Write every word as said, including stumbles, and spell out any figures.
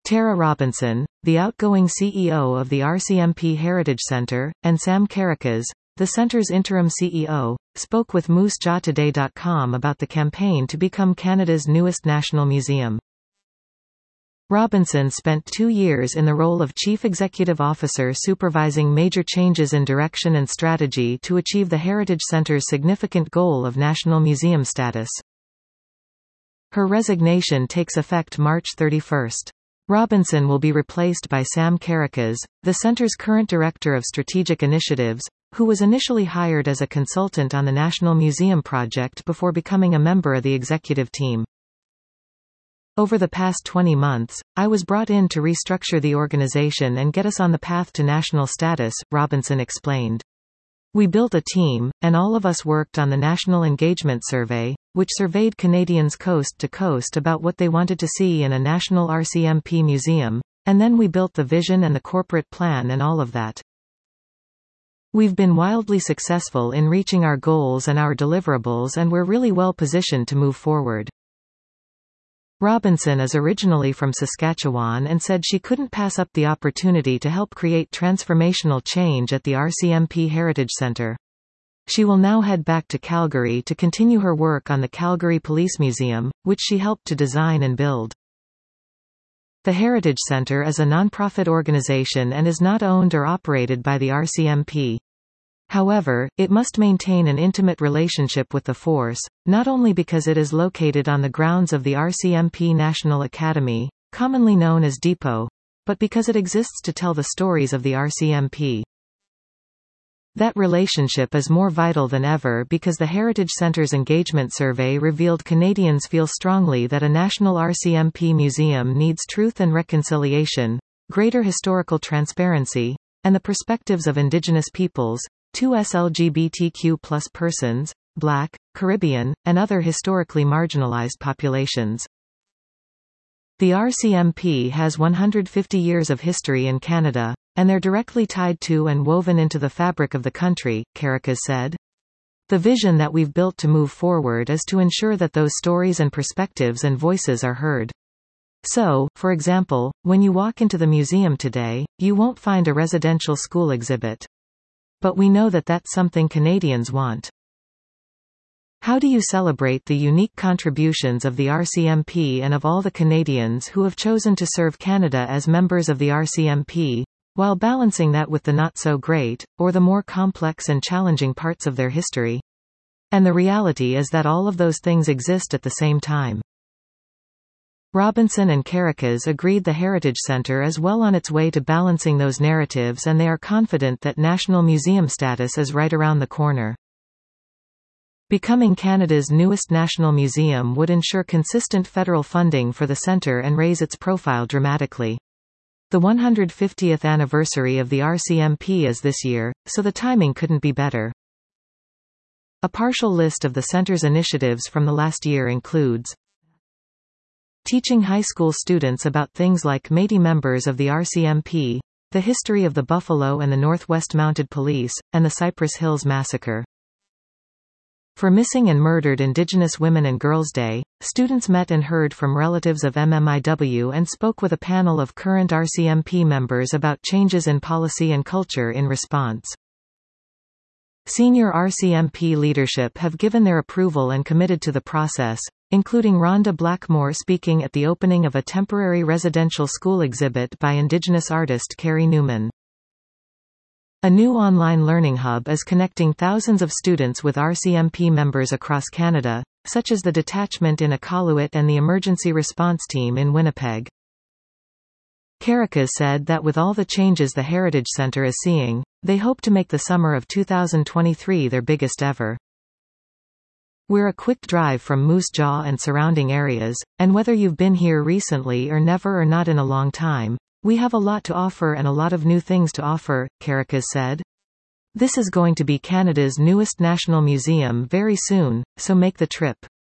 Tara Robinson, the outgoing C E O of the R C M P Heritage Centre, and Sam Karakas, the centre's interim C E O, spoke with moose jaw today dot com about the campaign to become Canada's newest national museum. Robinson spent two years in the role of Chief Executive Officer supervising major changes in direction and strategy to achieve the Heritage Centre's significant goal of national museum status. Her resignation takes effect March thirty-first. Robinson will be replaced by Sam Karakas, the centre's current Director of Strategic Initiatives, who was initially hired as a consultant on the National Museum project before becoming a member of the executive team. Over the past twenty months, I was brought in to restructure the organization and get us on the path to national status, Robinson explained. We built a team, and all of us worked on the National Engagement Survey, which surveyed Canadians coast to coast about what they wanted to see in a national R C M P museum, and then we built the vision and the corporate plan and all of that. We've been wildly successful in reaching our goals and our deliverables, and we're really well positioned to move forward. Robinson is originally from Saskatchewan and said she couldn't pass up the opportunity to help create transformational change at the R C M P Heritage Centre. She will now head back to Calgary to continue her work on the Calgary Police Museum, which she helped to design and build. The Heritage Centre is a nonprofit organization and is not owned or operated by the R C M P. However, it must maintain an intimate relationship with the force, not only because it is located on the grounds of the R C M P National Academy, commonly known as Depot, but because it exists to tell the stories of the R C M P. That relationship is more vital than ever because the Heritage Centre's engagement survey revealed Canadians feel strongly that a national R C M P museum needs truth and reconciliation, greater historical transparency, and the perspectives of Indigenous peoples, two L G B T Q plus persons, Black, Caribbean, and other historically marginalized populations. The R C M P has one hundred fifty years of history in Canada, and they're directly tied to and woven into the fabric of the country, Karakas said. The vision that we've built to move forward is to ensure that those stories and perspectives and voices are heard. So, for example, when you walk into the museum today, you won't find a residential school exhibit. But we know that that's something Canadians want. How do you celebrate the unique contributions of the R C M P and of all the Canadians who have chosen to serve Canada as members of the R C M P, while balancing that with the not-so-great, or the more complex and challenging parts of their history? And the reality is that all of those things exist at the same time. Robinson and Karakas agreed the Heritage Centre is well on its way to balancing those narratives, and they are confident that national museum status is right around the corner. Becoming Canada's newest national museum would ensure consistent federal funding for the centre and raise its profile dramatically. The one hundred fiftieth anniversary of the R C M P is this year, so the timing couldn't be better. A partial list of the centre's initiatives from the last year includes teaching high school students about things like Métis members of the R C M P, the history of the Buffalo and the Northwest Mounted Police, and the Cypress Hills Massacre. For Missing and Murdered Indigenous Women and Girls Day, students met and heard from relatives of M M I W and spoke with a panel of current R C M P members about changes in policy and culture in response. Senior R C M P leadership have given their approval and committed to the process, including Rhonda Blackmore speaking at the opening of a temporary residential school exhibit by Indigenous artist Carrie Newman. A new online learning hub is connecting thousands of students with R C M P members across Canada, such as the detachment in Iqaluit and the emergency response team in Winnipeg. Karakas said that with all the changes the Heritage Centre is seeing, they hope to make the summer of two thousand twenty-three their biggest ever. We're a quick drive from Moose Jaw and surrounding areas, and whether you've been here recently or never or not in a long time, we have a lot to offer and a lot of new things to offer, Karakas said. This is going to be Canada's newest national museum very soon, so make the trip.